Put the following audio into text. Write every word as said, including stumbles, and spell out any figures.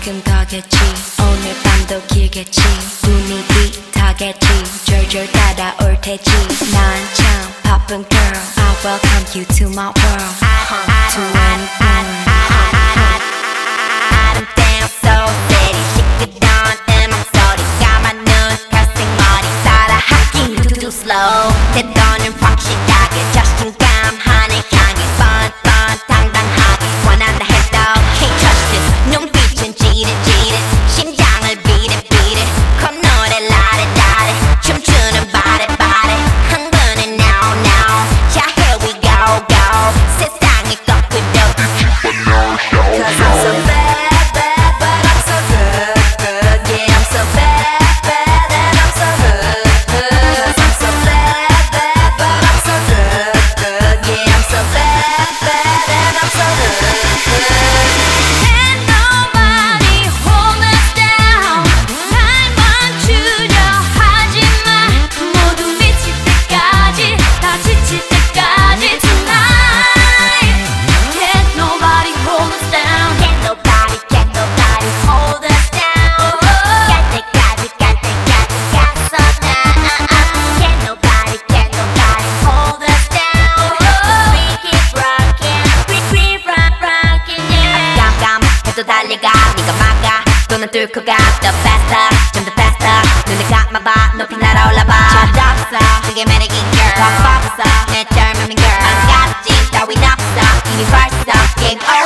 조금 더겠지 오늘 밤도 길겠지 분위기 타겠지 졸졸 따라올 테지 난 참 바쁜 girl I welcome you to my world to anyone 아름다운 소리 시끄러운 음악 소리가 많은 갈색머리 따라하기 too slow 때로는 확실하게 자신감하는 향이 fun fun 당당하게 원한다 해도 can't trust this 눈빛은 지릿지릿 심장을 beat it beat it 콧노래 라레라레 춤추는 body body 흥분은 now now 자 here we go go 세상이 거꾸로 Cause I'm so bad bad but I'm so good good yeah I'm so bad bad and I'm so good good Cause I'm so bad bad but I'm so good good yeah I'm so bad bad and I'm so good good And nobody hold us down 날 멈추려 하지마 모두 미칠 때까지 다 지칠 때까지 tonight Can't nobody hold us down Can't nobody can't nobody hold us down 갈 때까지 갈 때까지 갔어 나 Can't nobody can't nobody hold us down We keep rocking we keep rock rocking yeah 깜깜해도 달려가 네가 막아 또는 뚫고 가 The faster 좀 더 faster 눈을 감아봐 높이 날아올라봐 철없어 그게 매력인 girl 겁 없어 내 젊음인 girl 반갑지 따윈 없어 이미 벌써 game over